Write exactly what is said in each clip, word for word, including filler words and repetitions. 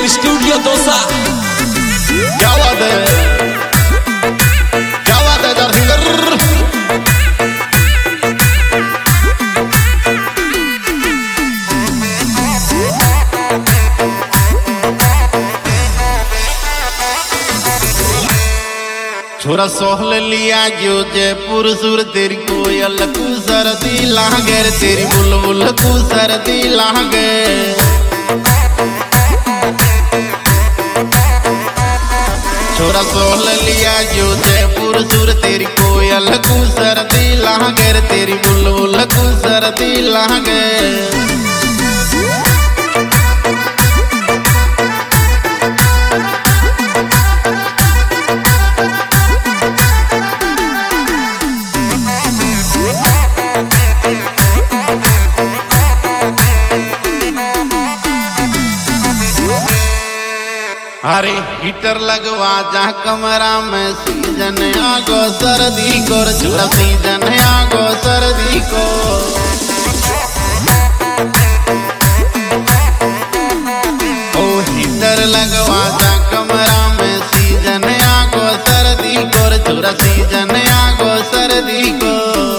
Digital studio dosa. क्या बात है, क्या बात है दर्शक। छोरा सोहल लिया जो जयपुर सुर तेरी कोयल कु सर्दी लागे तेरी बुलबुल कु सर्दी लागे। छोरा सोहल लिया जो जयपुर सुर तेरी कोयल कु सर्दी लागे तेरी बुलबुल कु सर्दी लागे। अरे हीटर लगवा जा कमरा में सीजन आगो सर्दी को छोरा सीजन आगो सर्दी को। ओ हीटर लगवा जा कमरा में सीजन आगो सर्दी को छोरा सीजन आगो सर्दी को।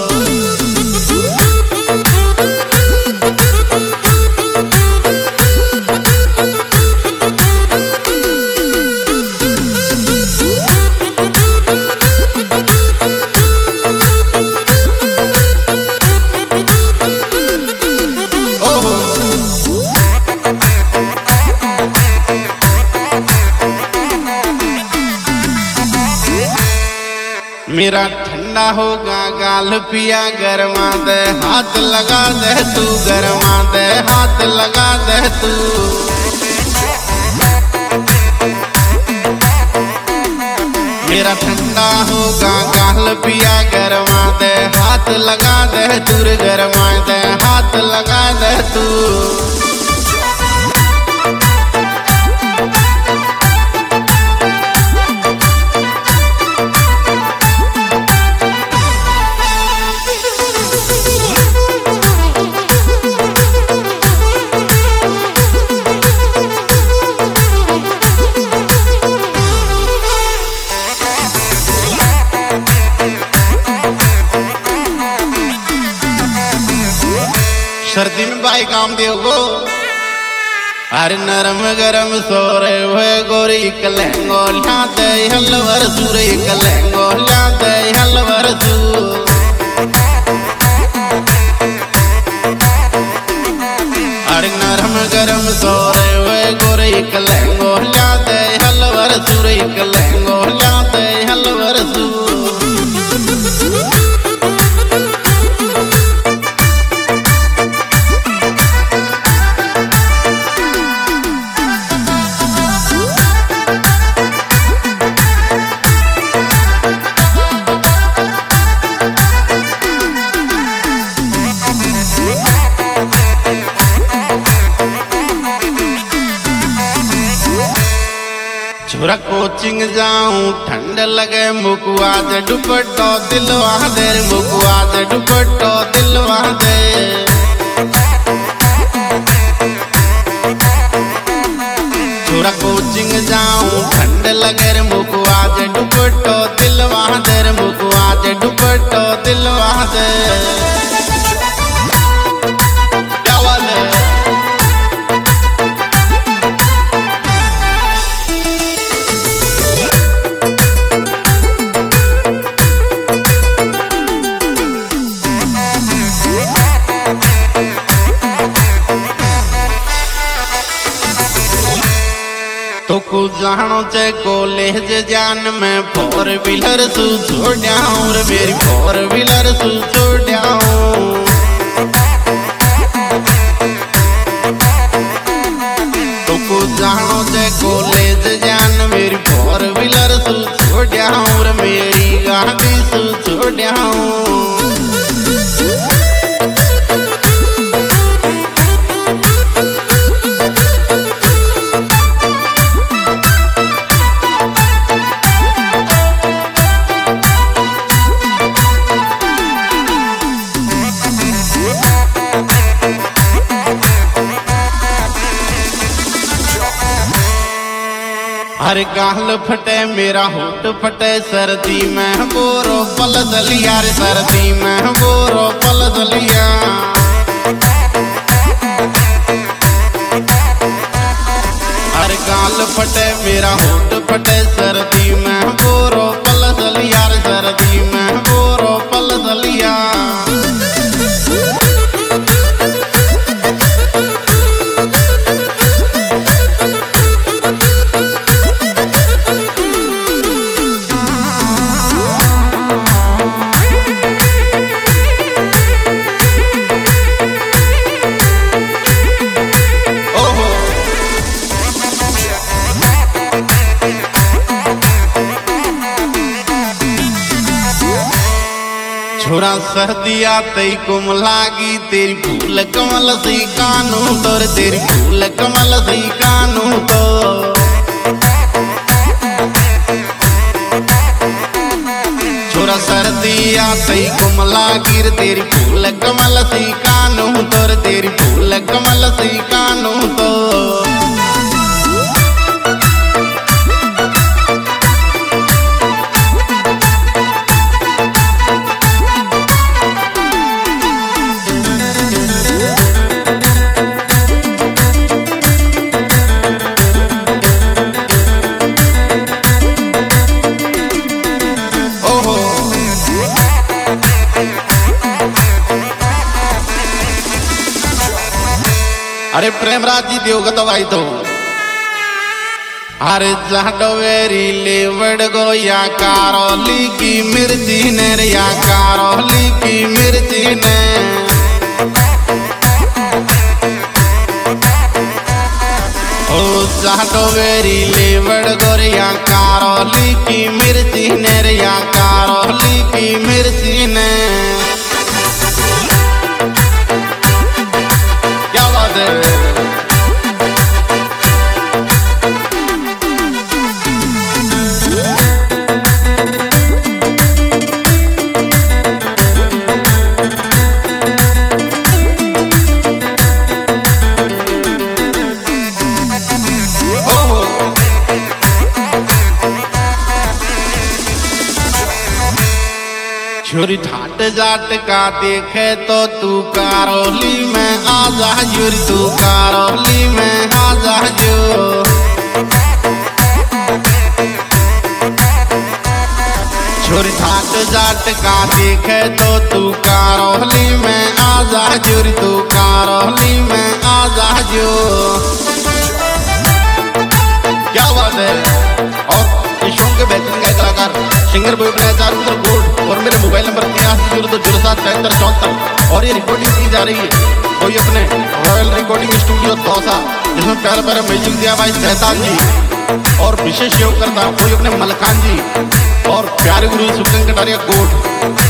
मेरा ठंडा होगा गाल पिया गरमा दे हाथ लगा दे तू गरमा दे हाथ लगा दे तू। मेरा ठंडा होगा गाल पिया गरमा दे हाथ लगा दे दूर गरमा दे हाथ लगा दे तू। सर्दी में भाई काम दियोगो अरे नरम गरम सोरे हुए गोरी कलेंगो लाते हलवर सूरे कलेंगो लाते हलवर सू। अरे नरम गरम सोरे हुए गोरी कलेंगो लाते हलवर सूरे कलेंगो लाते हलवर सू। छोरा कोचिंग जाऊं ठंड लगे मुकुआ दे दुपट्टो दिलवा दे मुकुआ दे दुपट्टो दिलवा दे। छोरा कोचिंग जाऊं ठंड लगे मुकुआ दे दुपट्टो दिलवा दे मुकुआ दे दुपट्टो दिलवा दे। तो को जानो चे कॉलेज जान में फोर व्हीलर सु छोड़ाऊं रे मेरी फोर व्हीलर सु छोड़ाऊं। तो को जानो चे कॉलेज जान मेरी फोर व्हीलर सु छोड़ाऊं रे मेरी गाड़ी सु छोड़ाऊं। हर गाल फटे मेरा होठ फटे सर्दी में बोरो पल दलिया रे सर्दी में बोरो पल दलिया। हर गाल फटे मेरा होठ फटे सर्दी में बोरो पल दलिया रे सर्दी में बोरो पल दलिया। छोरा सर्दिया तई कुम लागी तेरी फूल कमल सी कानू तोर तेरी फूल कमल सी कानू तो। छोरा सर्दिया तई कुम लागी तेरी फूल कमल सी कानू तोर तेरी फूल कमल सी कानू तो। अरे प्रेमराज जी देवगत भाई तो अरे जाडवेरी लेवड़ गो या कारोली की मिर्ची ने या कारोली की मिर्ची ने। ओ जाडवेरी लेवड़ गो या कारोली की मिर्ची ने या कारोली की मिर्ची ने। क्या बात है। छोरी ठाट जाट का देखे तो तू कारोली में आजा जोरी तू कारोली में आजा जो। छोरी ठाट जाट का देखे तो तू कारोली में आजा जोरी तू कारोली में आजा जो। क्या बात है। और के बेहतरीन गायक कलाकार सिंगर चारू गोल्ड और मेरे मोबाइल नंबर तिरासी जीरो दो जीरो सात तिहत्तर चौहत्तर। और ये रिकॉर्डिंग की जा रही है कोई अपने रॉयल रिकॉर्डिंग स्टूडियो दौसा जिसमें प्यारा प्यारा म्यूजिक दिया भाई सहतान जी। और विशेष योग करता कोई अपने मलकान जी और प्यारे गुरु सुखन कटारिया कोट।